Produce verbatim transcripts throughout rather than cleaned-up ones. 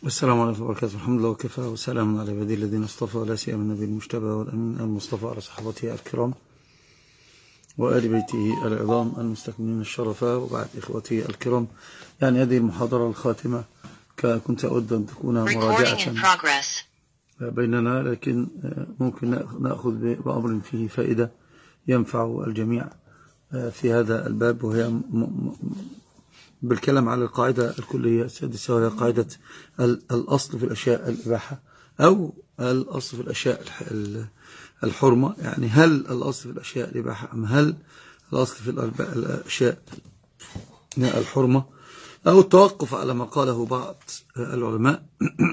السلام عليكم ورحمة الله وبركاته. الحمد لله وكفى وسلام على عباده الذين اصطفى، لا سيما النبي المجتبى والأمين المصطفى على صحابته الكرام وآل بيته العظام المستكملين الشرفاء، وبعد إخوتي الكرام، يعني هذه المحاضرة الخاتمة كنت أود أن تكون مراجعة بيننا، لكن ممكن نأخذ بأمر فيه فائدة ينفع الجميع في هذا الباب، وهي بالكلام على القاعدة الكلية السادسة، وهي قاعدة الأصل في الأشياء الإباحة أو الأصل في الأشياء الحرمة. يعني هل الأصل في الأشياء الإباحة أم هل الأصل في الأشياء الحرمة، أو التوقف على ما قاله بعض العلماء.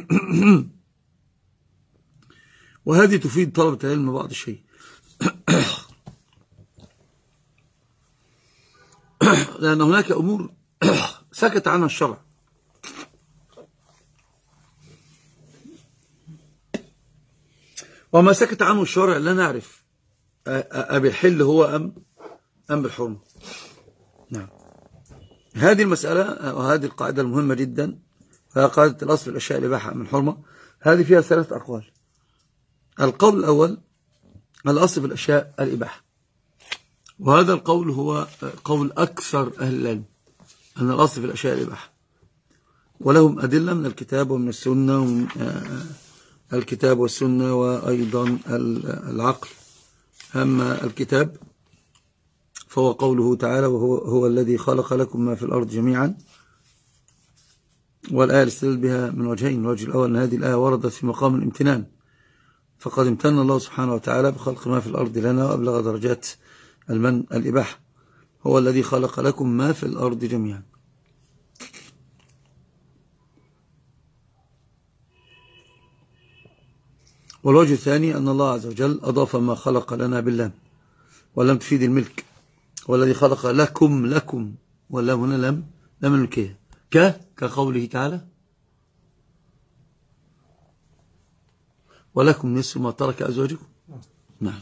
وهذه تفيد طلبة العلم بعض الشيء. لأن هناك أمور سكت عنها الشرع، وما سكت عنه الشرع لا نعرف أبي الحل هو أم أم بالحرمة. نعم، هذه المسألة وهذه القاعدة المهمة جدا، وهي قاعدة الأصل في الأشياء الإباحة أم الحرمة. هذه فيها ثلاث أقوال. القول الأول الأصل في الأشياء الإباحة، وهذا القول هو قول أكثر أهل العلم، أن الأصل في الأشياء الإباحة، ولهم أدلة من الكتاب ومن السنة، ومن الكتاب والسنة وأيضا العقل. أما الكتاب فهو قوله تعالى: وهو هو الذي خلق لكم ما في الأرض جميعا. والآية استدل بها من وجهين. الوجه الأول أن هذه الآية وردت في مقام الامتنان، فقد امتن الله سبحانه وتعالى بخلق ما في الأرض لنا، وأبلغ درجات المن الإباحة. هو الذي خلق لكم ما في الأرض جميعا. والوجه الثاني أن الله عز وجل أضاف ما خلق لنا باللام، ولم تفيد الملك. والذي خلق لكم لكم واللام هنا لم لم الملكية، ك كقوله تعالى: ولكم نصف ما ترك أزواجكم. نعم،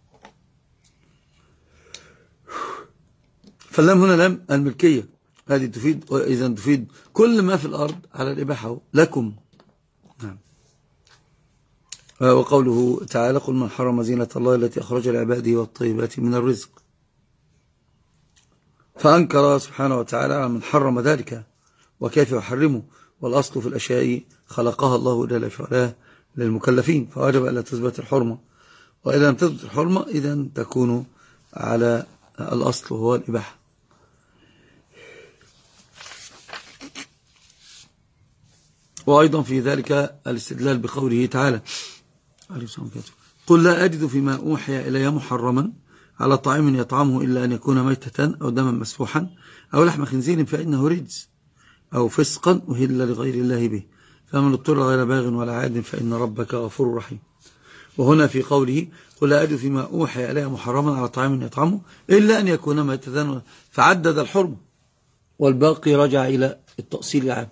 فاللام هنا لام الملكية، هذه تفيد، إذن تفيد كل ما في الأرض على الإباحة لكم. نعم. وقوله تعالى: قل من حرم زينة الله التي أخرج لعباده والطيبات من الرزق. فأنكر سبحانه وتعالى على من حرم ذلك، وكيف يحرمه، والأصل في الأشياء خلقها الله جل وعلا للمكلفين، فواجب ألا تثبت الحرمة. وإذا لم تثبت الحرمة إذن تكون على الأصل وهو الإباحة. وأيضا في ذلك الاستدلال بقوله تعالى: قل لا أجد فيما أوحي إلي محرما على طعام يطعمه إلا أن يكون ميتة أو دما مسفوحا أو لحم خنزير فإنه رجس أو فسقا أهل لغير الله به، فمن اضطر غير باغ ولا عاد فإن ربك غفور رحيم. وهنا في قوله: قل لا أجد فيما أوحي إلي محرما على طعام يطعمه إلا أن يكون ميتة، فعدد الحرم، والباقي رجع إلى التأصيل العام.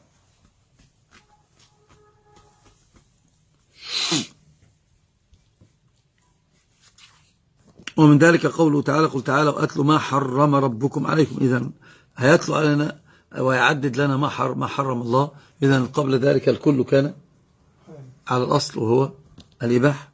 ومن ذلك قوله تعالى: قل تعالوا أتلوا ما حرم ربكم عليكم. إذن هيتلو علينا ويعدد لنا ما حرم, ما حرم الله. إذن قبل ذلك الكل كان على الأصل وهو الإباحة.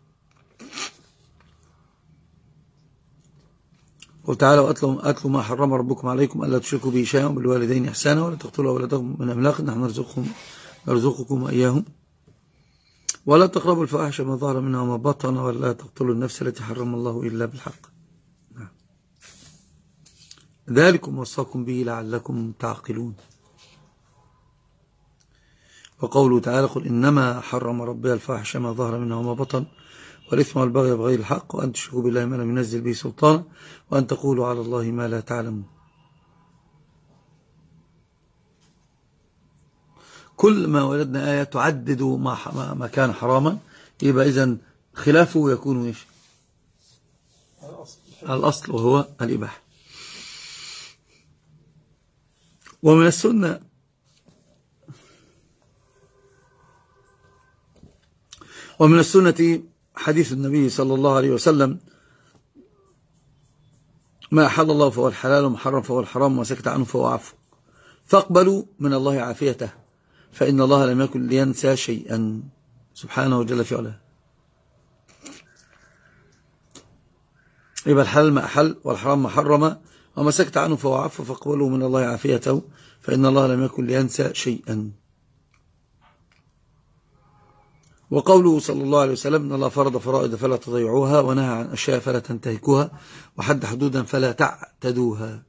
قل تعالوا أتلوا, أتلوا ما حرم ربكم عليكم ألا تشركوا به شيئا بالوالدين إحسانا ولا تقتلوا أولادكم من إملاق نحن نرزقكم نرزقكم وإياهم ولا تقربوا الفواحش ما ظهر منها وما بطن ولا تقتلوا النفس التي حرم الله إلا بالحق. ذلكم وصاكم به لعلكم تعقلون. وقوله تعالى: قل إنما حرم ربي الفواحش ما ظهر منها وما بطن والإثم والبغي بغير الحق وأن تشركوا بالله ما لم ينزل به سلطانا وأن تقولوا على الله ما لا تعلمون. كل ما وجدنا آية تعدد ما ما كان حراما، يبقى إذن خلافه يكون إيش؟ الأصل وهو الإباحة. ومن السنة ومن السنة حديث النبي صلى الله عليه وسلم: ما أحل الله فهو الحلال وما حرم فهو الحرام وما سكت عنه فهو عفو، فاقبلوا من الله عافيته فإن الله لم يكن لينسى شيئا سبحانه جل في علاه. يبقى الحلال ما أحل والحرام ما حرم، وما سكت عنه فهو عفو، فاقبلوا من الله عافيته، فإن الله لم يكن لينسى شيئا. وقوله صلى الله عليه وسلم إن الله فرض فرائض فلا تضيعوها، ونهى عن أشياء فلا تنتهكوها، وحد حدودا فلا تعتدوها،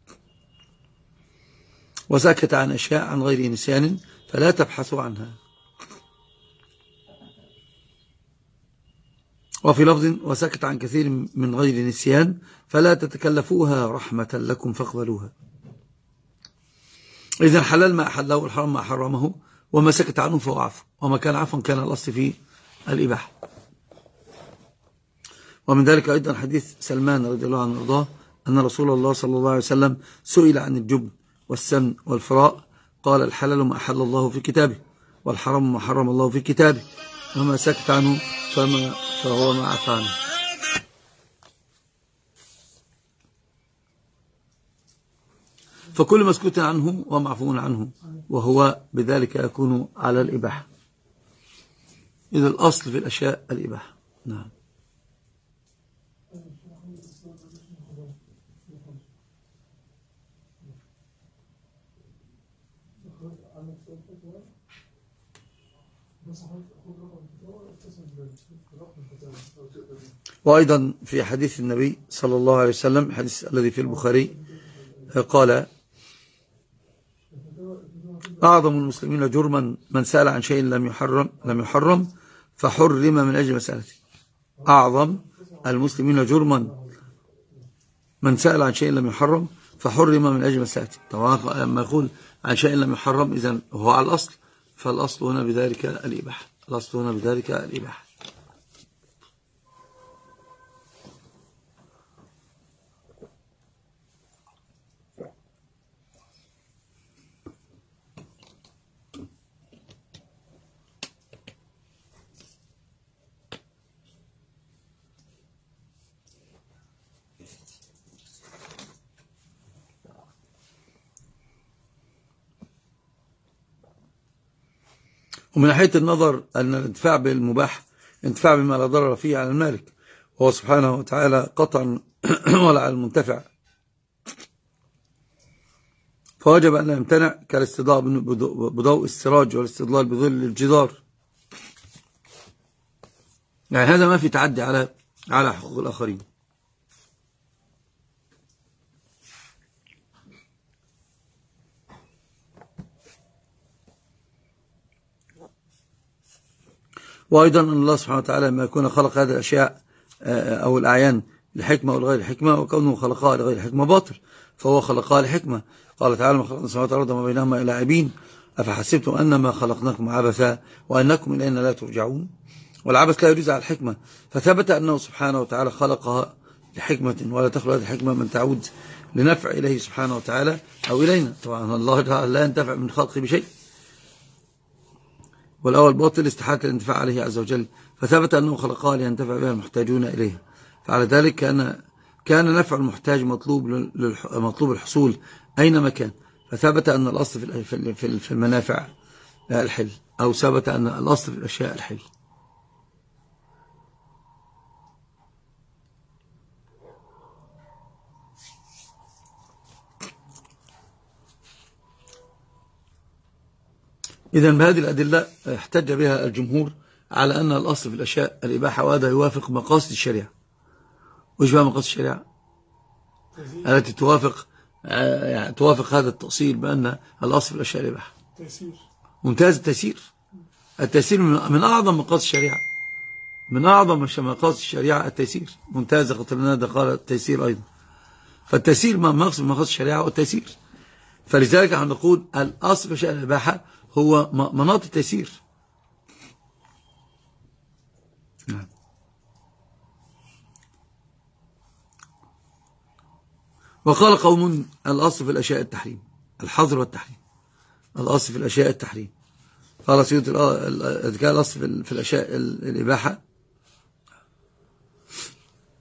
وسكت عن أشياء عن غير نسيان فلا تبحثوا عنها. وفي لفظ وسكت عن كثير من غير نسيان فلا تتكلفوها رحمة لكم فاقبلوها. إذن الحلال ما أحله والحرام ما حرمه، وما سكت عنه فهو عفو، وما كان عفوا كان الأصل فيه الإباحة. ومن ذلك أيضا حديث سلمان رضي الله عنه وارضاه أن رسول الله صلى الله عليه وسلم سئل عن الجبن والسمن والفراء، قال الحلال ما أحل الله في كتابه، والحرام ما حرم الله في كتابه، وما سكت عنه فما فهو ما عفى عنه. فكل مسكوت عنه ومعفو عنه، وهو بذلك يكون على الإباحة. إذا الأصل في الأشياء الإباحة. نعم. وأيضا في حديث النبي صلى الله عليه وسلم، الحديث الذي في البخاري، قال أعظم المسلمين جرما من سأل عن شيء لم يحرم لم يحرم فحرم من أجل مسألته. أعظم المسلمين جرما من سأل عن شيء لم يحرم فحرم من أجل مسألته. طبعا لما يقول عن شيء لم يحرم إذن هو على الأصل، فالأصل هنا بذلك الإباحة. الأصل هنا بذلك الإباحة. ومن ناحية النظر أن الانتفاع بالمباح انتفاع بما لا ضرر فيه على المالك، وهو سبحانه وتعالى قطعا ولا على المنتفع، فوجب أن يمتنع كالاستضاء بضوء السراج والاستضلال بظل الجدار. يعني هذا ما في تعدي على على حقوق الآخرين. وأيضا أن الله سبحانه وتعالى ما يكون خلق هذه الأشياء أو الأعيان لحكمة أو لغير حكمة، وكونه خلقها لغير حكمة باطل، فهو خلقها لحكمة. قال تعالى ما خلقنا السماوات والأرض وما بينهما لاعبين أفحسبتم أنما خلقناكم عبثا وأنكم إلينا لا ترجعون. والعبث لا يجوز على الحكمة، فثبت أنه سبحانه وتعالى خلقها لحكمة، ولا تخلق هذه الحكمة من تعود لنفع إليه سبحانه وتعالى أو إلينا. طبعا الله لا ينتفع من خلقه بشيء، والأول باطل استحالة الانتفاع عليه عز وجل، فثبت أنه خلقها لينتفع بها المحتاجون إليها. فعلى ذلك كان كان نفع المحتاج مطلوب مطلوب الحصول أينما كان، فثبت أن الأصل في في المنافع الحل، أو ثبت أن الأصل في الأشياء الحل. إذن بهذه الأدلة احتج بها الجمهور على أن الأصل في الأشياء الإباحة، وهذا يوافق مقاصد الشريعة. وإيش بقى مقاصد الشريعة التي توافق يعني توافق هذا التأصيل بأن الأصل في الأشياء الإباحة؟ تيسير. ممتاز. التيسير التيسير من أعظم مقاصد الشريعة، من أعظم مقاصد الشريعة التيسير. ممتاز. قتلنا ده قال التيسير أيضا. فالتيسير ما مقصد مقاصد الشريعة والتيسير. فلذلك نحن نقول الأصل في الأشياء الإباحة هو مناط التيسير. نعم. وقال قوم الأصل في الأشياء التحريم، الحظر والتحريم. الأصل في الأشياء التحريم. قال سيدة كان الأصل في الأشياء الإباحة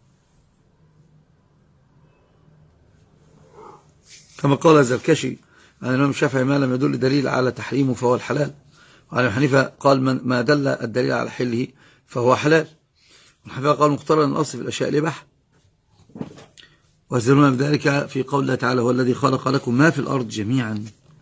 كما قال الزركشي عن الإمام الشافعي ما لم يدل دليل على تحريمه فهو الحلال، وعن أبي حنيفة قال من ما دل الدليل على حله فهو حلال، والحنفية قال مقترن الأصل في الأشياء الإباحة، ويستدلون بذلك في قول الله تعالى هو الذي خلق لكم ما في الأرض جميعا.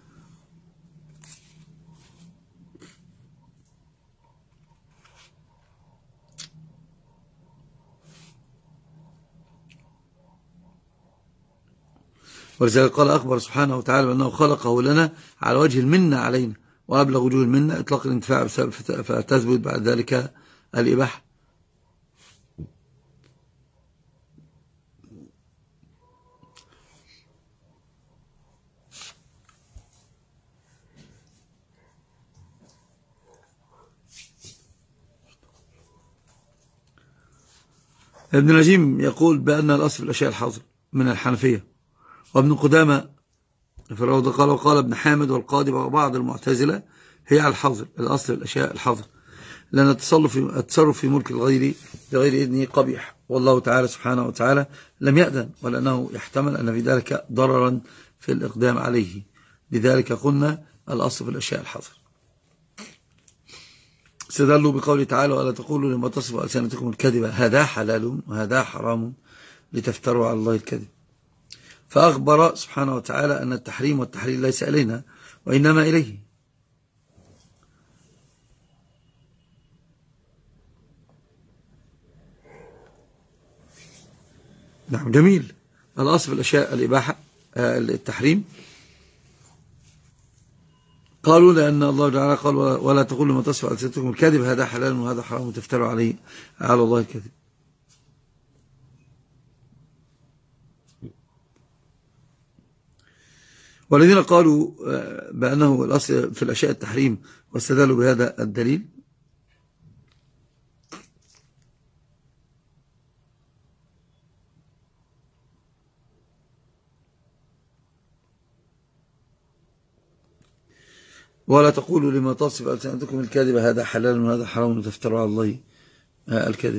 ولذلك قال أخبر سبحانه وتعالى بأنه خلقه لنا على وجه المنة علينا، وأبلغ وجوه المنة إطلاق الانتفاع بسبب، فتثبت بعد ذلك الإباحة. ابن النجيم يقول بأن الأصل في الأشياء الحظر من الحنفية، وابن قدامة في الروضة قال وقال ابن حامد والقاضي وبعض المعتزلة هي على الحظر، الأصل في الأشياء الحظر، لأن التصرف في ملك الغير بغير إذنه قبيح، والله تعالى سبحانه وتعالى لم يأذن، ولأنه يحتمل أن في ذلك ضررا في الإقدام عليه، لذلك قلنا الأصل في الأشياء الحظر. استدلوا بقوله تعالى ولا تقولوا لما تصف ألسنتكم الكذب هذا حلال وهذا حرام لتفتروا على الله الكذب، فأخبر سبحانه وتعالى أن التحريم والتحليل ليس إلينا وإنما إليه. نعم جميل. الأصل في الأشياء الإباحة التحريم، قالوا لأن الله تعالى قال ولا تقولوا لما تصف ألسنتكم الكذب هذا حلال وهذا حرام وتفتروا عليه على الله الكذب. والذين قالوا بأنه الأصل في الأشياء التحريم واستدلوا بهذا الدليل ولا تقولوا لما تصف ألسنتكم الكذب هذا حلال وهذا حرام وتفتروا على الله الكذب.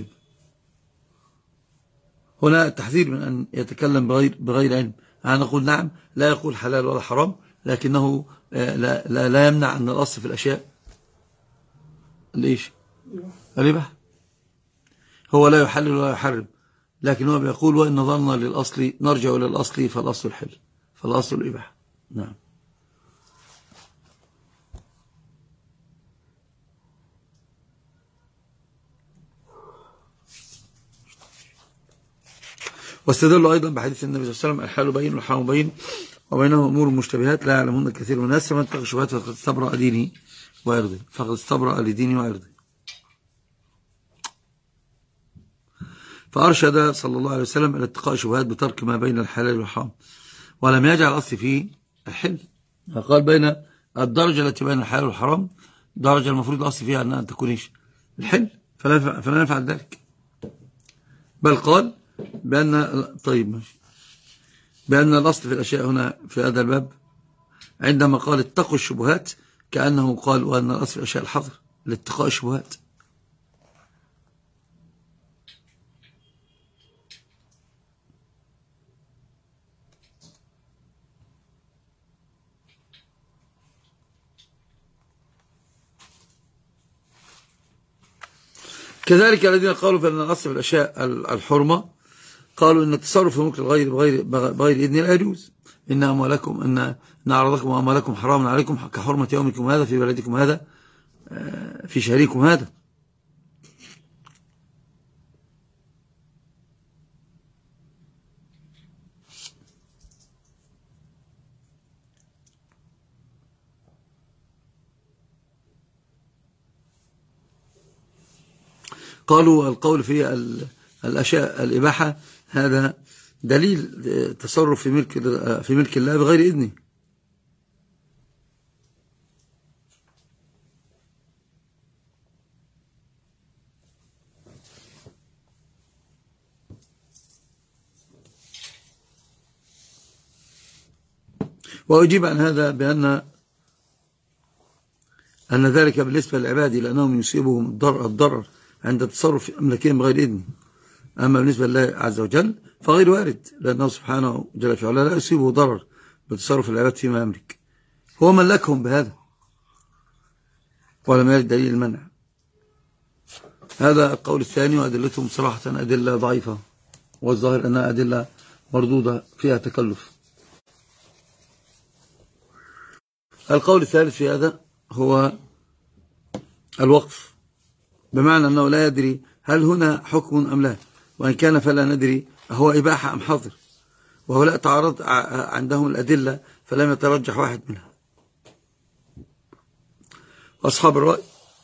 هنا التحذير من أن يتكلم بغير, بغير علم. أنا نقول نعم لا يقول حلال ولا حرام، لكنه لا, لا, لا يمنع أن الأصل في الأشياء ليش الإباحة، هو لا يحلل ولا يحرم، لكن هو بيقول وإن نظرنا للأصل نرجع إلى الأصل فالأصل الحل فالأصل الإباحة. نعم. واستدلوا أيضا بحديث النبي صلى الله عليه وسلم الحلال بين والحرام بين وبينهم أمور مشتبهات لا يعلمون كثير من الناس فمن اتقى الشبهات فقد استبرأ دينه وعرضه فقد استبرأ لدينه وعرضه. فأرشد صلى الله عليه وسلم إلى اتقاء الشبهات بترك ما بين الحلال والحرام، ولم يجعل أصل فيه الحل، فقال بين الدرجة التي بين الحلال والحرام درجة المفروض الأصل فيها أنها أن تكون إيش الحل، فلا, فلا نفعل ذلك، بل قال بأن طيب ماشي بأن الأصل في الأشياء هنا في هذا الباب عندما قال اتقوا الشبهات كأنه قال وأن الأصل في الأشياء الحظر لاتقاء الشبهات. كذلك الذين قالوا بأن الأصل في الأشياء الحرمة قالوا إن التصرف في ملك الغير بغير, بغير إذن لا يجوز، إن أموالكم إن, إن أعراضكم وأموالكم حرام عليكم كحرمة يومكم هذا في بلدكم هذا في شهركم هذا. قالوا القول في الأشياء الإباحة هذا دليل تصرف في ملك في ملك الله بغير إذنه. وأجيب عن هذا بأن أن ذلك بالنسبة للعباد لأنهم يصيبهم الضرر, الضرر عند التصرف في أملاكهم بغير إذن، أما بالنسبة لله عز وجل فغير وارد، لأنه سبحانه جل في علاه لا يصيبه ضرر بتصرف العباد فيما يملك، هو ملكهم بهذا ولم يرد دليل المنع. هذا القول الثاني، وأدلتهم صراحة أدلة ضعيفة، والظاهر أنها أدلة مردودة فيها تكلف. القول الثالث في هذا هو الوقف، بمعنى أنه لا يدري هل هنا حكم أم لا، وإن كان فلا ندري هو إباحة أم حظر، وهؤلاء تعرض عندهم الأدلة فلم يترجح واحد منها. أصحاب الرأي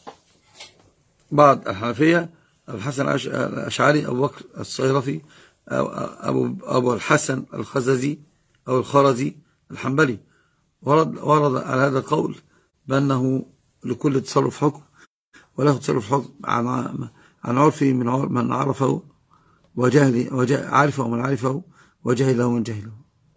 بعض الحنفية، الحسن الأشعري، أبو بكر الصيرفي، أبو, أبو الحسن الخززي أو الخرزي الحنبلي، ورد, ورد على هذا القول بأنه لكل تصرف حكم، وله تصرف حكم عن, عن عرفه من, من عرفه وجهل وجه عارفه من عرفه وجهله من جهله.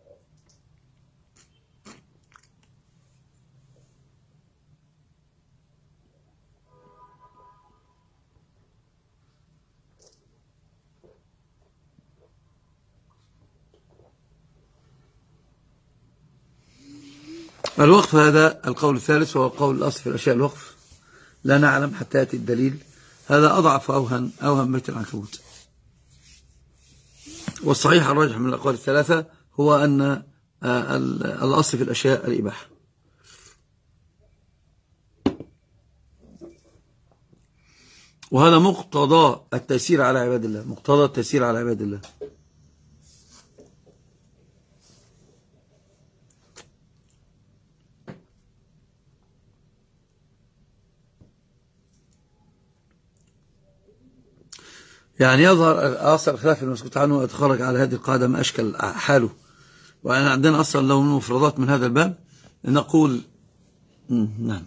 الوقف هذا القول الثالث، وهو قول الأصل في الأشياء الوقف، لا نعلم حتى يأتي الدليل. هذا أضعف أوهن أوهن بيت العنكبوت. والصحيح الراجح من الأقوال الثلاثة هو أن الأصل في الأشياء الإباحة. وهذا مقتضى التيسير على عباد الله، مقتضى التيسير على عباد الله. يعني يظهر أصل الخلاف المسكوت عنه ويتخرج على هذه القاعدة ما أشكل حاله. وأنا عندنا أصلا لو من مفردات من هذا الباب نقول نعم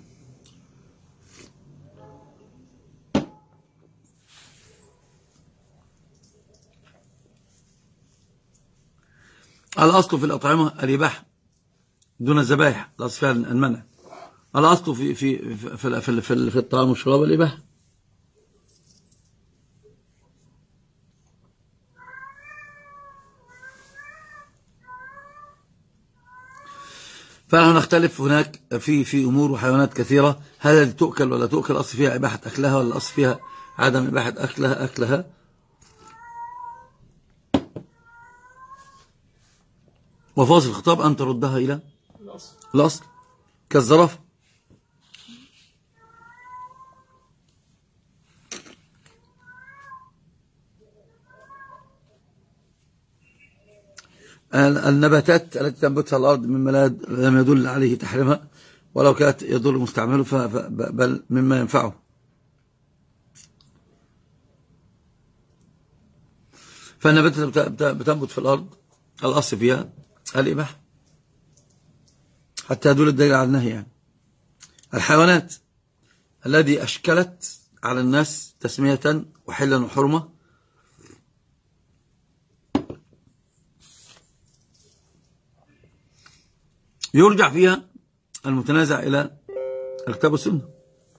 الأصل في الأطعمة الإباحة دون الذبائح، الأصل فيها المنع. الأصل في في في في, في, في, في الطعام والشراب الإباحة. فنحن نختلف هناك في في أمور وحيوانات كثيرة، هل هذه تؤكل ولا تؤكل، الأصل فيها إباحة أكلها ولا الأصل فيها عدم إباحة أكلها أكلها وفاصل الخطاب أن تردها إلى الأصل, الأصل. كالزرافة. النباتات التي تنبتها الأرض مما لم يدل عليه تحريمها، ولو كانت يدل مستعمله بل مما ينفعه. فالنباتات بتنبت في الأرض الأصل فيها الإباحة حتى يدل الدليل على النهي. يعني الحيوانات الذي أشكلت على الناس تسمية وحلا وحرمة يرجع فيها المتنازع إلى الكتاب والسنة.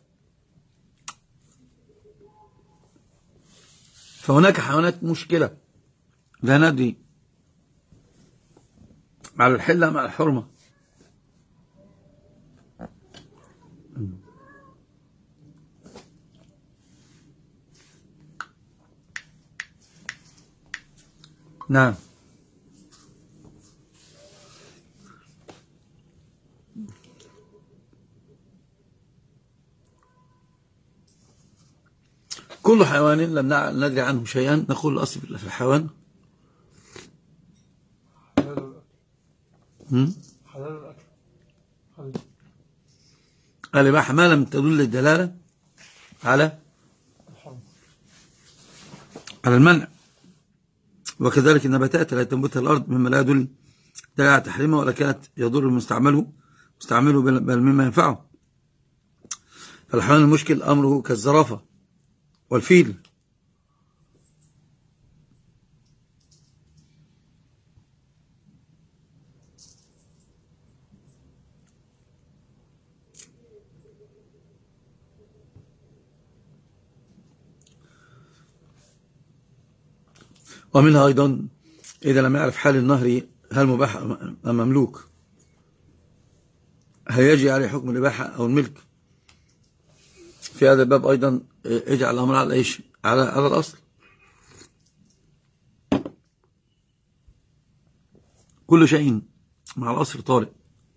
فهناك حيوانات مشكلة لا ندري مع الحلة مع الحرمة. نعم. كل حيوان لم ندري عنه شيئا نقول الأصل في الحيوان حلال الأكل، الإباحة ما لم تدل الدلالة على على المنع. وكذلك النباتات التي تنبتها الأرض مما لا يدل دلالة على تحريمه ولا كانت يضر المستعمله مستعمله بل مما ينفعه. فالحيوان المشكل أمره كالزرافة والفيل. ومنها أيضا إذا لم يعرف حال النهر هل مباح أم مملوك. هيجي عليه حكم الإباحة أو الملك. في هذا الباب أيضا اجعل الأمر على إيش؟ على على الأصل. كل شيء مع الأصل طارئ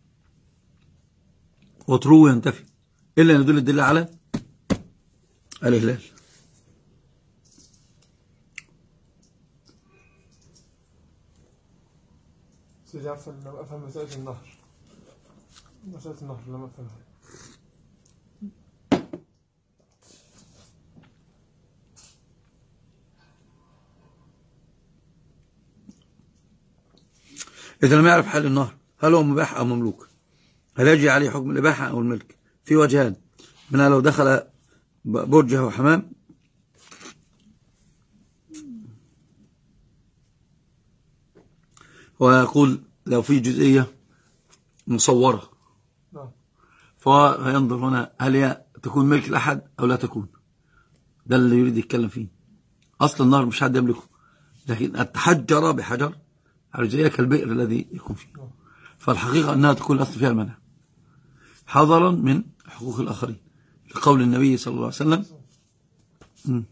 وطروه ينتفي إلا أن يدل الدليل على الإهلال. سيدي عفوا لم أفهم مسألة النهر مسألة النهر لم أفهمها. إذا لم يعرف حال النهر هل هو مباح أو مملوك، هل يجري عليه حكم الإباحة أو الملك، في وجهان، منها لو دخل برجه وحمام ويقول لو في جزئية مصورة فينظر هنا هل هي تكون ملك الأحد أو لا تكون. ده اللي يريد يتكلم فيه. أصل النهر مش حد يملكه، لكن التحجر بحجر على جزئية كالبئر الذي يكون فيه، فالحقيقة أنها تكون الأصل فيها المنع حذرا من حقوق الآخرين لقول النبي صلى الله عليه وسلم م.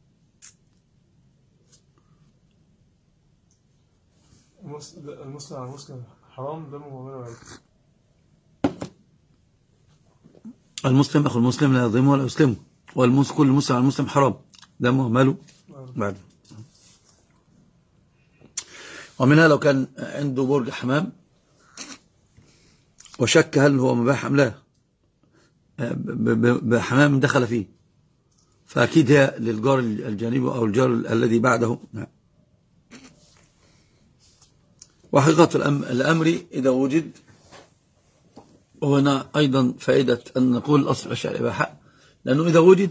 المسلم على المسلم حرام دمه وماله عليه. المسلم أخو المسلم لا يظلمه ولا يسلمه، والمسلم كل مسلم على المسلم حرام دمه وماله بعده. ومنها لو كان عنده برج حمام وشك هل هو مباح أم لا بحمام دخل فيه، فأكيد هي للجار الجانبي أو الجار الذي بعده. وحقيقة الأمر إذا وجد، وهنا أيضا فائدة أن نقول الأصل أشياء الإباحة، لأنه إذا وجد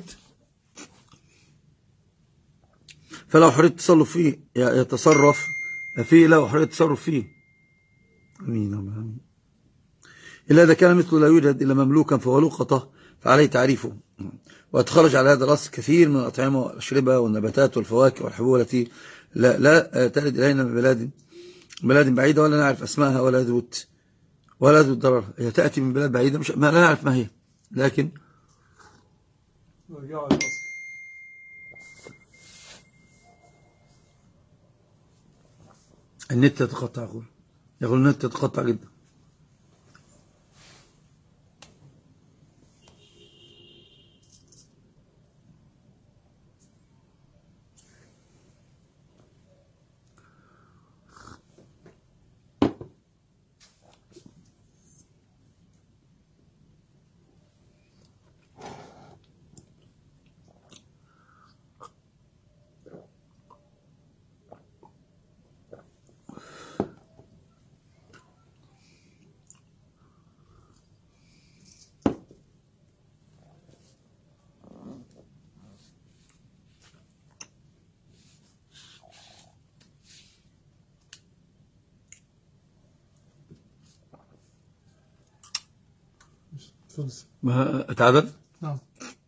فلو حرية التصرف فيه يتصرف فيه لو حرية التصرف فيه أمين أمين إلا إذا كان مثله لا يوجد إلا مملوكا فهو لقطة فعليه تعريفه. وأتخرج على هذا الأصل كثير من الأطعمة والأشربة والنباتات والفواكه والحبوب التي لا, لا ترد إلينا من بلاد بلاد بعيدة ولا نعرف أسماءها ولا ذوت ولا ذو ضرر. هي تأتي من بلاد بعيدة مش ما لا نعرف ما هي، لكن نرجع على الأصل. النت يتقطع، يقول يقول النت يتقطع جدا. اتعدل؟ نعم.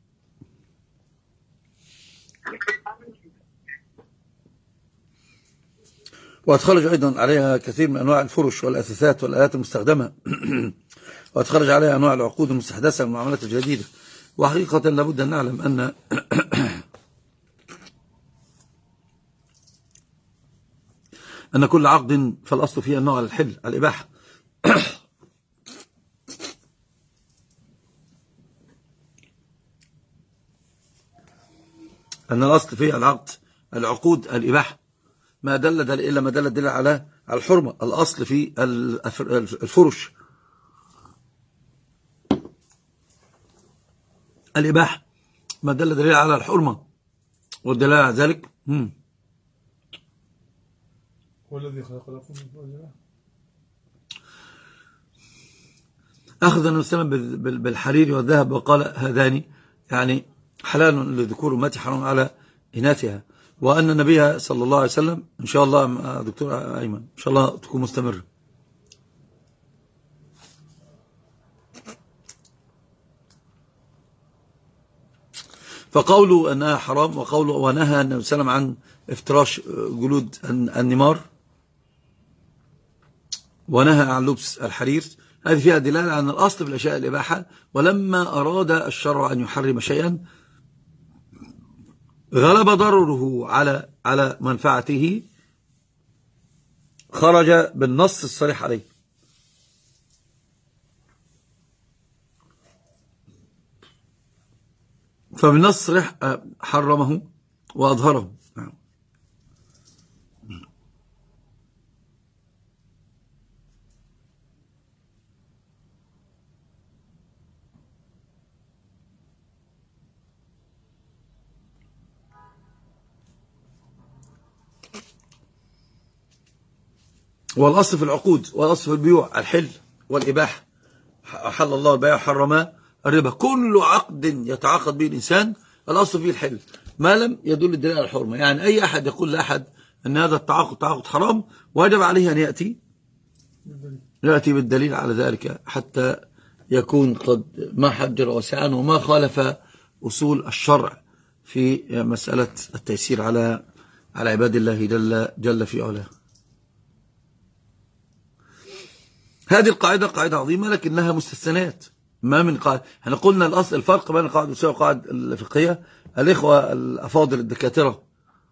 وأتخرج أيضا عليها كثير من أنواع الفرش والأثاثات والآلات المستخدمة وأتخرج عليها أنواع العقود المستحدثة والمعاملات الجديدة. وحقيقة لابد أن نعلم أن أن كل عقد فالأصل فيه النوع الحل الإباحة. أن الأصل فيه العقد العقود الإباحة، ما دل دل إلا ما دل دل على الحرمة. الأصل في الفرش الإباحة، ما دل دليل على الحرمة، والدليل على ذلك هم. هو الذي خلق لكم من أخذ النبي صلى الله عليه وسلم بالحرير والذهب وقال هذان يعني حلال لذكور أمتي حرام على إناثها، وأن النبي صلى الله عليه وسلم إن شاء الله دكتور أيمن إن شاء الله تكون مستمرة. فقوله أنها حرام وقوله ونهى النبي صلى الله عليه وسلم عن افتراش جلود النمار ونهى عن لبس الحرير، هذه فيها دلالة عن الأصل في الأشياء الإباحة، ولما أراد الشرع أن يحرم شيئا غلب ضرره على على منفعته خرج بالنص الصريح عليه. فبالنص الصريح حرمه وأظهره. والأصل في العقود والأصل في البيوع الحل والإباحة. أحل الله البيع وحرم الربا. كل عقد يتعاقد به الإنسان الأصل فيه الحل ما لم يدل الدليل على الحرمة. يعني أي أحد يقول لأحد أن هذا التعاقد تعاقد حرام واجب عليه أن يأتي يأتي بالدليل على ذلك حتى يكون قد ما حجر واسعا وما خالف أصول الشرع في مسألة التيسير على على عباد الله جل جل في علاه. هذه القاعدة قاعدة عظيمة لكنها مستثنات. ما من قاعدة. احنا قلنا الأصل الفرق بين القاعدة الأصولية والقاعدة الفقهية. الإخوة الأفاضل الدكاترة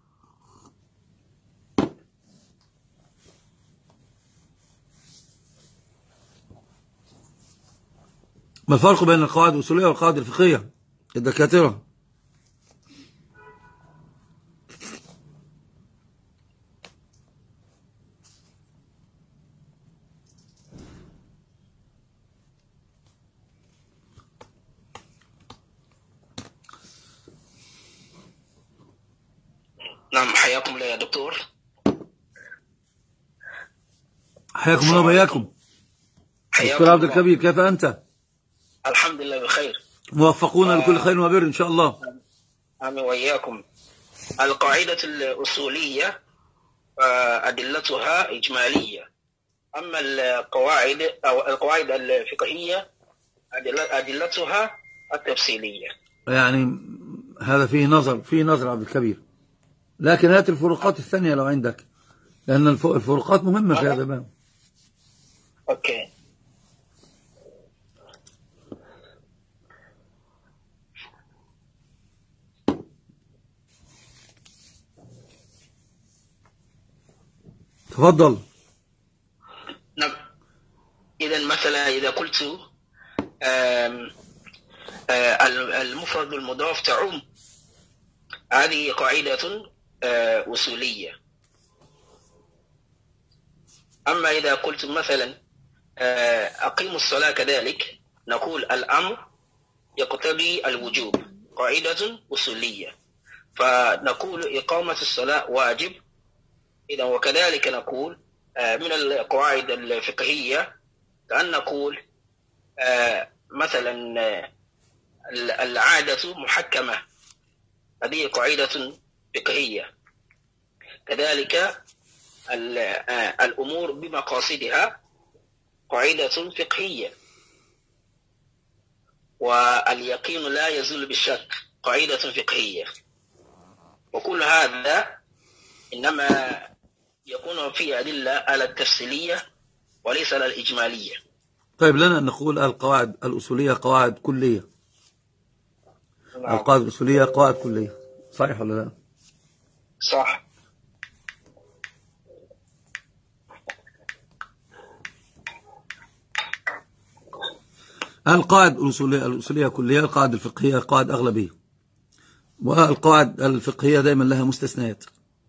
ما الفرق بين القاعدة الأصولية والقاعدة الفقهية الدكاترة؟ نعم حياكم الله يا دكتور. حياكم الله وبياكم. دكتور عبد الكبير كيف أنت؟ الحمد لله بخير. موفقون آه لكل خير وبر إن شاء الله. آمين وإياكم. القاعدة الأصولية أدلتها إجمالية، أما القواعد أو القواعد الفقهية أدلتها التفصيلية. يعني هذا فيه نظر فيه نظر عبد الكبير، لكن هات الفروقات الثانية لو عندك، لأن الفروقات مهمة في هذا الباب. أوكي. تفضل. نعم. إذا مثلا إذا قلت آم آم المفرد المضاف تعم، هذه قاعدة أصولية. أما إذا قلت مثلا أقيموا الصلاة كذلك، نقول الأمر يقتضي الوجوب، قاعدة أصولية، فنقول إقامة الصلاة واجب. إذا وكذلك نقول من القواعد الفقهية كأن نقول مثلا العادة محكمة، هذه قاعدة فقهية. كذلك الأمور بمقاصدها قاعدة فقهية. واليقين لا يزول بالشك قاعدة فقهية. وكل هذا إنما يكون فيه أدلة على التفصيلية وليس على الإجمالية. طيب لنا أن نقول القواعد الأصولية قواعد كلية. نعم. القواعد الأصولية قواعد كلية، صحيح ولا لا؟ صح. القواعد الأصولية الأصولية كلية، القواعد الفقهية قواعد أغلبية، والقواعد الفقهية دائما لها مستثنيات.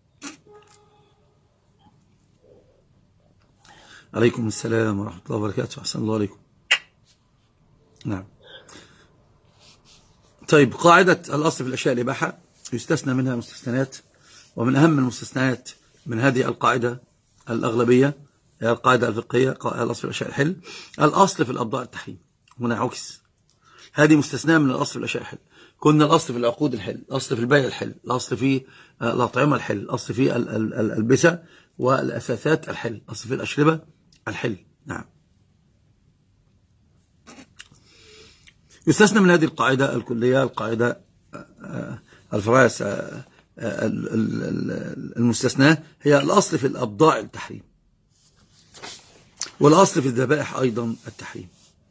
عليكم السلام ورحمة الله وبركاته. أحسن الله عليكم. نعم. طيب قاعدة الأصل في الأشياء الإباحة يستثنى منها مستثنيات، ومن أهم المستثنيات من هذه القاعدة الأغلبية هي القاعدة الفقهية الأصل في الأشياء الحل. الأصل في الأبضاع التحريم، هنا عكس، هذه مستثناة من الأصل في الأشياء الحل. كنا الأصل في العقود الحل، الأصل في البيع الحل، الأصل في الأطعمة الحل، الأصل في الألبسة والأثاثات الحل، الأصل في الأشربة الحل. نعم. يستثنى من هذه القاعدة الكلية القاعدة الفرائض المستثناة هي الأصل في الأبضاع التحريم. والأصل في الذبائح أيضا التحريم.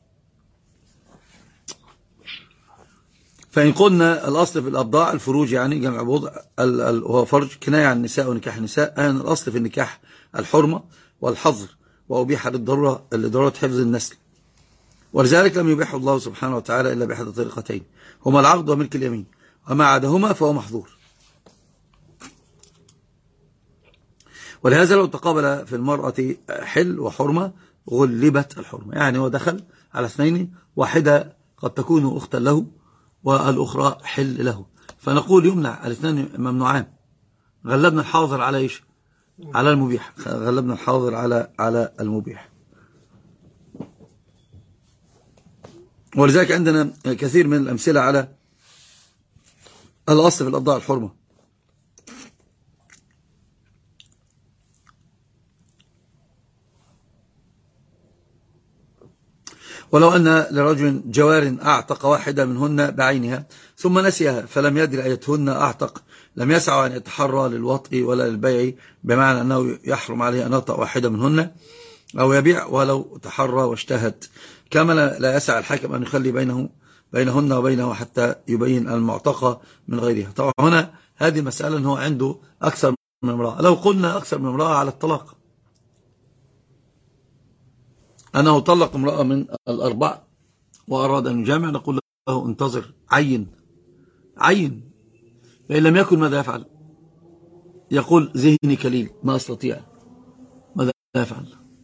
فإن قلنا الأصل في الأبضاع الفروج، يعني جمع بضع، هو فرج كناية عن النساء ونكاح النساء، يعني الأصل في النكاح الحرمة والحظر، وأبيح للضرورة لضرورة حفظ النسل، ولذلك لم يبيح الله سبحانه وتعالى إلا بإحدى طريقتين، هما العقد وملك اليمين، وما عداهما فهو محظور. ولهذا لو تقابل في المرأة حل وحرمة غلبت الحرمة، يعني هو دخل على اثنين، واحدة قد تكون أختا له والأخرى حل له، فنقول يمنع، الاثنين ممنوعان. غلبنا الحاضر على إيش؟ على المبيح، غلبنا الحاضر على على المبيح. ولذلك عندنا كثير من الأمثلة على الأصل في الأبضاع الحرمة. ولو أن لرجل جوار أعتق واحدة منهن بعينها ثم نسيها فلم يدري أيتهن أعتق، لم يسعى أن يتحرى للوطء ولا للبيع، بمعنى أنه يحرم عليه أن يطأ واحدة منهن أو يبيع ولو تحرى واجتهد، كما لا يسعى الحاكم أن يخلي بينه بينهن وبينه حتى يبين المعتقى من غيرها. طبعا هنا هذه مسألة أنه عنده أكثر من امرأة. لو قلنا أكثر من امرأة على الطلاق، أنه طلق امرأة من الأربع وأراد أن يجامع، نقول له انتظر، عين عين، فإن لم يكن ماذا يفعل؟ يقول ذهني كليل ما أستطيع، ماذا يفعل؟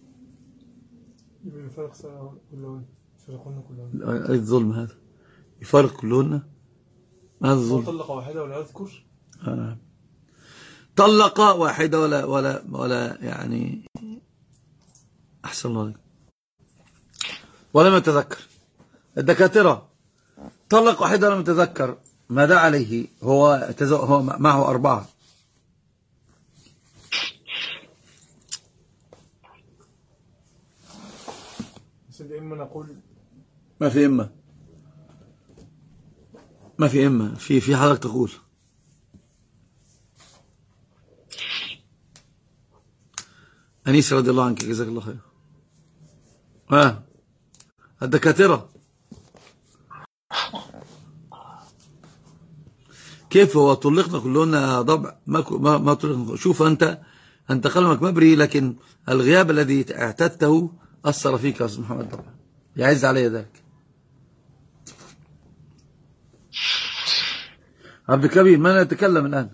يفارق كلهن، يفارقون كلهن. أي الظلم هذا، يفارق كلهن، هذا الظلم. طلق واحدة ولا يذكر؟ آه. طلق واحدة ولا ولا ولا يعني أحسن الله عليك، ولم يتذكر. الدكاترة طلق واحدة ولم يتذكر، ماذا عليه؟ هو هو معه أربعة. سيدي إما نقول ما في إما ما في إما في في حضرتك تقول أنيس رضي الله عنك، جزاك الله خير. ها الدكاترة كيف هو طلقنا كلنا ضبع ما ما, ما طلقنا. شوف أنت أنت قلمك مبري، لكن الغياب الذي اعتدته أثر فيك يا أستاذ محمد ضبع، يعز علي ذلك. عبد الكبير من يتكلم الآن؟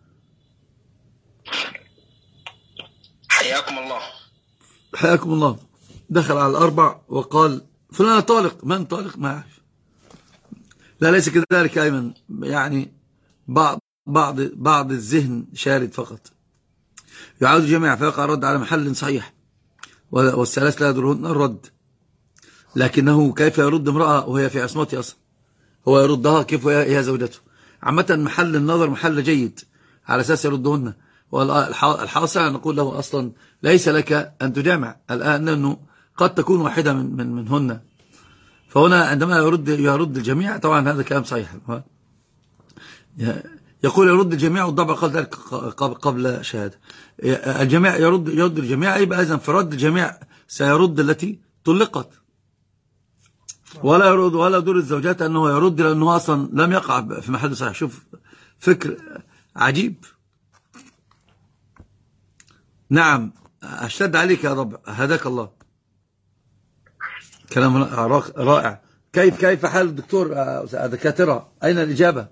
حياكم الله. حياكم الله. دخل على الأربع وقال فلان طالق. من طالق؟ ما أعرف. لا ليس كذلك أيمن، يعني بعض بعض بعض الذهن شارد فقط. يعود الجميع فيقع الرد على محل صحيح، والثلاث لا يدرهن الرد، لكنه كيف يرد امرأة وهي في عصمته أصلا؟ هو يردها كيف وهي زوجته؟ عامة محل النظر محل جيد على أساس يردهن. والحاصل نقول له أصلا ليس لك أن تجامع الآن، لأنه قد تكون واحدة من من منهن. فهنا عندما يرد يرد الجميع، طبعا هذا كلام صحيح، يقول يرد الجميع، والضبع قال ذلك قبل شهادة. الجميع يرد يرد الجميع، يبقى إذن في رد الجميع سيرد التي طلقت، ولا يرد ولا دور الزوجات أنه يرد، لأنه أصلا لم يقع في محل صحيح. شوف فكر عجيب. نعم أشتد عليك يا رب، هداك الله. كلام رائع. كيف كيف حال الدكتور دكاترة؟ أين الإجابة؟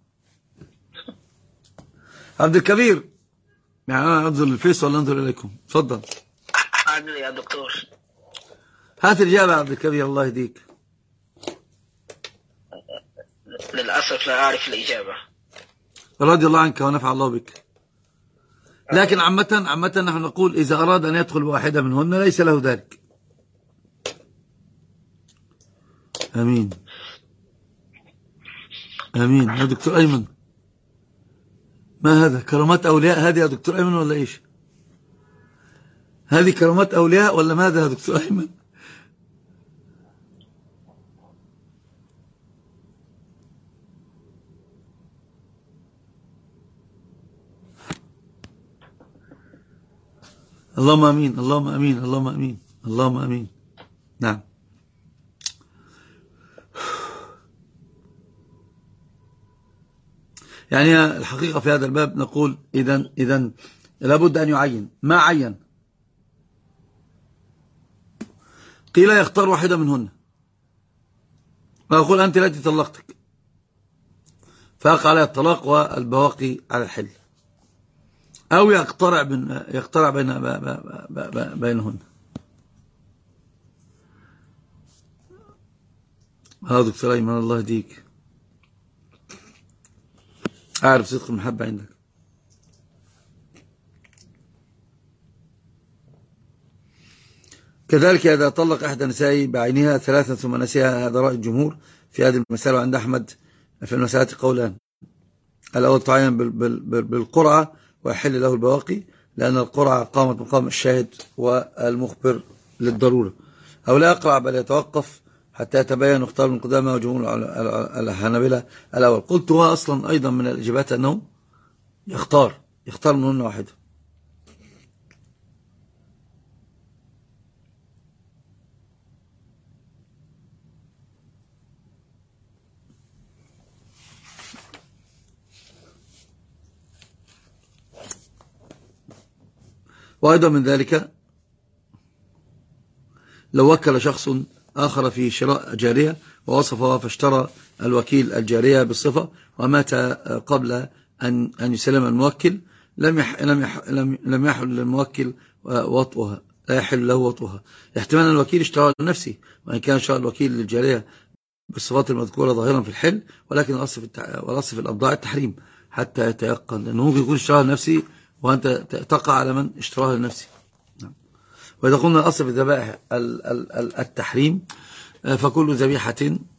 عبد الكبير، يعني أنا أنظر للفيس ولا أنظر إليكم؟ تفضل. حاضر يا دكتور. هات الإجابة يا عبد الكبير، الله يهديك. للأسف لا أعرف الإجابة. رضي الله عنك ونفع الله بك. لكن عامة عامة نحن نقول إذا أراد أن يدخل بواحدة منهن ليس له ذلك. أمين أمين. يا دكتور أيمن، ما هذا؟ كرامات أولياء هذه يا دكتور أيمن ولا إيش؟ هذه كرامات أولياء ولا ماذا يا دكتور أيمن؟ اللهم أمين اللهم أمين اللهم أمين. اللهم امين. نعم. يعني الحقيقة في هذا الباب نقول إذن إذن لابد أن يعين. ما عين؟ قيل يختار واحدة منهن، ويقول أنت التي طلقتك، فيقع عليها الطلاق والبواقي على الحل، أو يقترع بين يقترع بين بينهن. ها دكتور أيمن الله يهديك، أعرف صدق المحبة عندك. كذلك إذا طلق أحد نسائه بعينها ثلاثا ثم نسيها، هذا رأي الجمهور في هذه المسألة. وعند أحمد في المسألة قولان: الأول تعين بالقرعة ويحل له البواقي، لأن القرعة قامت مقام الشاهد والمخبر للضرورة، أو لا يقرع بل يتوقف حتى يتبين واختار من قدامى وجمهور الحنابلة الأول. قلت هو أصلا أيضا من الإجابات أنه يختار يختار منهن واحدة. وأيضا من ذلك لو وكل شخص آخر في شراء جارية ووصفها فاشترى الوكيل الجارية بالصفة ومات قبل أن أن يسلم الموكل، لم يح لم يح لم لم يحل للموكل وطئها، لا يحل له وطئها. احتمال الوكيل اشترى لنفسه، وإن كان شراء الوكيل للجارية بالصفات المذكورة ظاهرا في الحل، ولكن الأصل في التع... والأصل في الأبضاع التحريم حتى يتيقن، لأنه ممكن يكون اشتراها لنفسه وأنت تقع على من اشتراها لنفسه. وإذا قلنا الأصل في الذبائح التحريم، فكل ذبيحة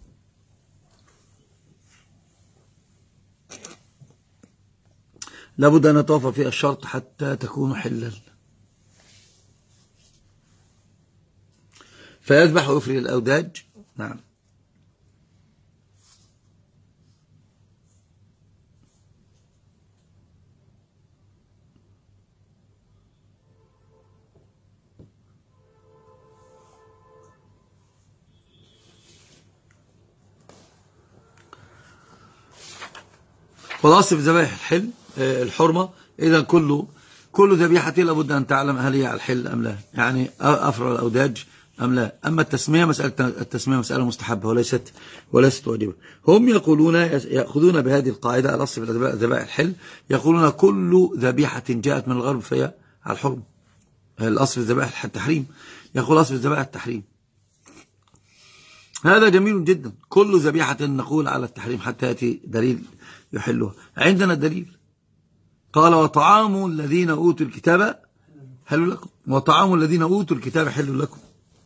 لابد أن نتوفر فيها الشرط حتى تكون حلا، فيذبح ويفري الأوداج. نعم. والأصل في ذبائح الحل الحرمة، إذا كل كل ذبيحة لابد أن تعلم هل هي على الحل أم لا، يعني أفرى الأوداج أم لا. أما التسمية مسألة التسمية مسألة مستحبة وليست وليست واجبة. هم يقولون يأخذون بهذه القاعدة الأصل في ذبائح الحل، يقولون كل ذبيحة جاءت من الغرب فهي على الحرم. الأصل في ذبائح التحريم، يقول الأصل في ذبائح التحريم. هذا جميل جدا، كل ذبيحة نقول على التحريم حتى يأتي دليل يحلها. عندنا الدليل، قال وطعام الذين أوتوا الكتاب حل لكم، وطعام الذين أوتوا الكتاب حل لكم.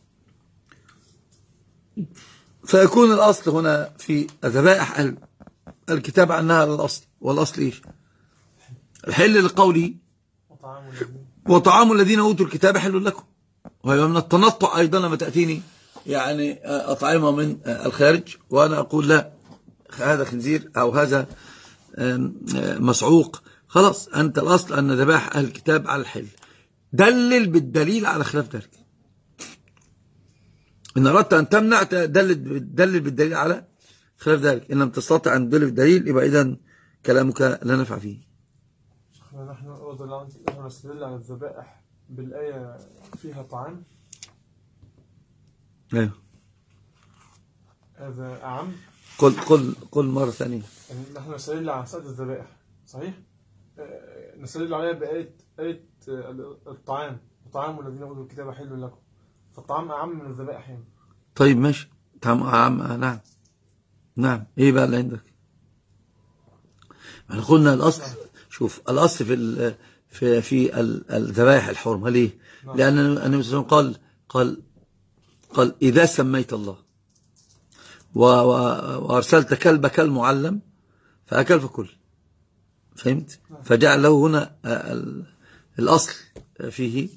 فيكون الأصل هنا في ذبائح الكتاب عنها على الأصل، والأصل إيش؟ الحل لقوله وطعام الذين أوتوا الكتاب حل لكم. وهي من التنطع أيضا لما تأتيني يعني أطعمة من الخارج وأنا أقول لا هذا خنزير أو هذا مسعوق، خلاص أنت الأصل أن ذبائح أهل الكتاب على الحل. دلل بالدليل على خلاف ذلك. إن أردت أن تمنع دلل, دلل بالدليل على خلاف ذلك. إن لم تستطع أن تدلل بالدليل يبقى إذن كلامك لا نفع فيه. نحن نحن نستدل على الذبائح بالآية فيها طعام. أيوه. هذا أعم. قل قل قل مرة ثانية. يعني نحن نستدل على سائر الذبائح صحيح؟ نستدل عليها بآية آية الطعام، وطعام الذين أوتوا الكتاب حل لكم، فالطعام أعم من الذبائح يعني. طيب ماشي، طعام أعم. نعم نعم. إيه بقى اللي عندك؟ احنا قلنا الأصل، شوف الأصل في في في الذبائح الحرمة ليه؟ نعم. لأن النبي صلى الله عليه وسلم قال قال قال إذا سميت الله وأرسلت كلبك المعلم فأكل فكل. فهمت؟ فجعل له هنا الأصل فيه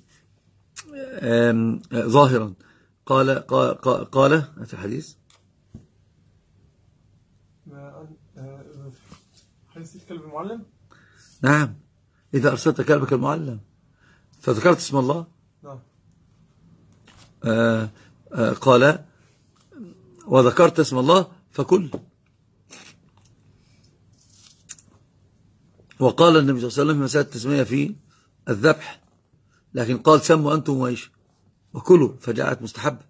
ظاهرا. قال قال قال هذا الحديث حديث الكلب المعلم. نعم، إذا أرسلت كلبك المعلم فذكرت اسم الله. نعم. آآ آآ قال وذكرت اسم الله فكل. وقال النبي صلى الله عليه وسلم في مسألة التسمية في الذبح، لكن قال سموا أنتم وإيش وكلوا، فجاءت مستحبة.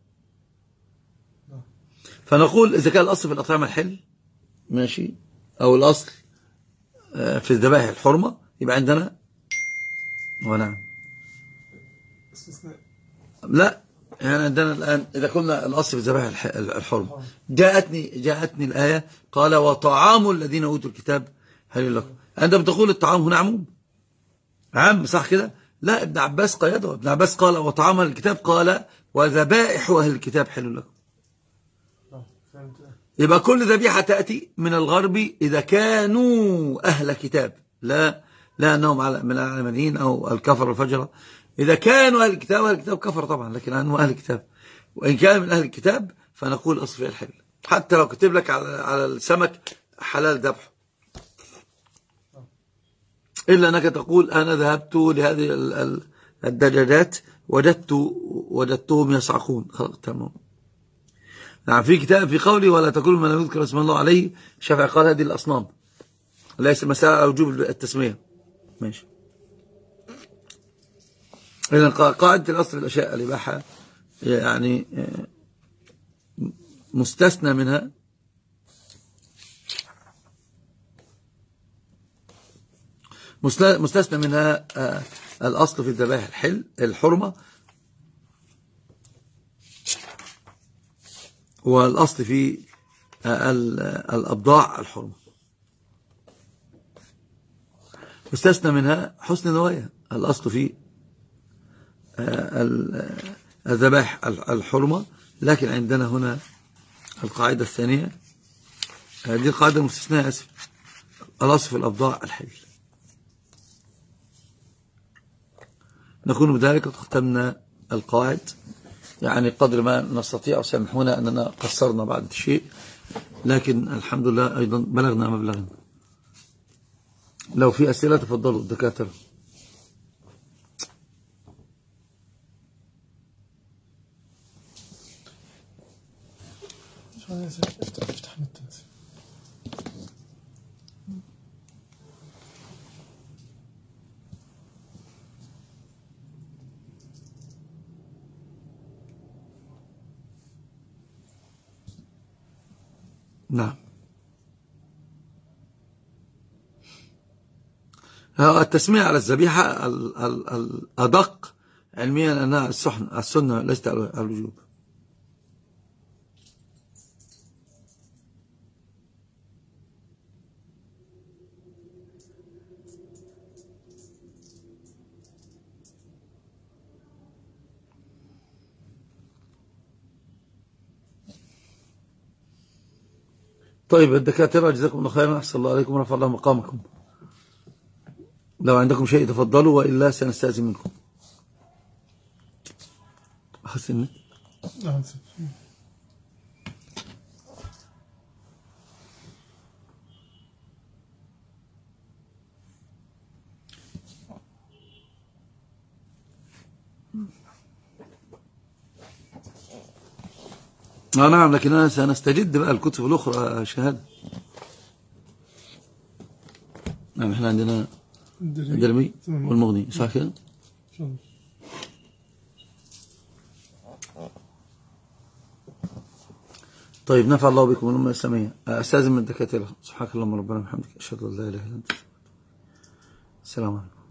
فنقول إذا كان الأصل في الأطعمة الحل ماشي، أو الأصل في الذبائح الحرمة، يبقى عندنا ونعم استثناء. لا يعني عندنا الآن إذا كنا الأصل في الذبائح الحرمة، جاءتني جاءتني الآية قال وطعام الذين أوتوا الكتاب حل لكم. عندما تقول الطعام هنا عموم عام صح كده؟ لا، ابن عباس قيده. ابن عباس قال وطعام أهل الكتاب، قال وذبائح أهل الكتاب حل لكم. يبقى كل ذبيحة تأتي من الغرب إذا كانوا أهل كتاب، لا لا أنهم من العلمانيين أو الكفر والفجرة. إذا كانوا أهل الكتاب، أهل الكتاب كفر طبعا، لكن أنهم أهل الكتاب. وإن كان من أهل الكتاب فنقول أصل فيه الحل، حتى لو كتب لك على على السمك حلال ذبحه، إلا أنك تقول أنا ذهبت لهذه الدجاجات وجدت وجدتهم يصعقون. خلاص تمام. نعم. في كتاب في قولي ولا تقولوا ما لم يذكر اسم الله عليه، الشافعي قال هذه الأصنام ليس مسألة وجوب التسمية. ماشي. إذن قاعدة الأصل الأشياء الإباحة يعني مستثنى منها مستثنى منها الأصل في الذبائح الحل الحرمة، والأصل في الأبضاع الحرمة. مستثنى منها حسن النوايا، الأصل في الذبائح الحرمة. لكن عندنا هنا القاعدة الثانية، هذه القاعدة المستثناء أسف، الأصل في الأبضاع الحل. نكون بذلك قد ختمنا القواعد، يعني قدر ما نستطيع، سامحونا أننا قصرنا بعض الشيء، لكن الحمد لله أيضا بلغنا ما بلغنا. لو في أسئلة تفضلوا الدكاترة. افتح افتح نت. نعم. التسمية على الذبيحة الأدق علميا أنها السنة ليست على الوجوب. طيب الدكاترة جزاكم الله خيرا، أحسن الله عليكم ورفع الله مقامكم. لو عندكم شيء تفضلوا، وإلا سنستأذن منكم. حسن آه نعم، لكن أنا سنستجد بقى الكتب الأخرى شهادة. نعم احنا عندنا الدرمي والمغني صح كده؟ طيب نفع الله بكم الأمة الإسلامية. أستاذن من الدكاترة. سبحانك اللهم ربنا وبحمدك، أشهد أن لا إله إلا أنت. السلام عليكم.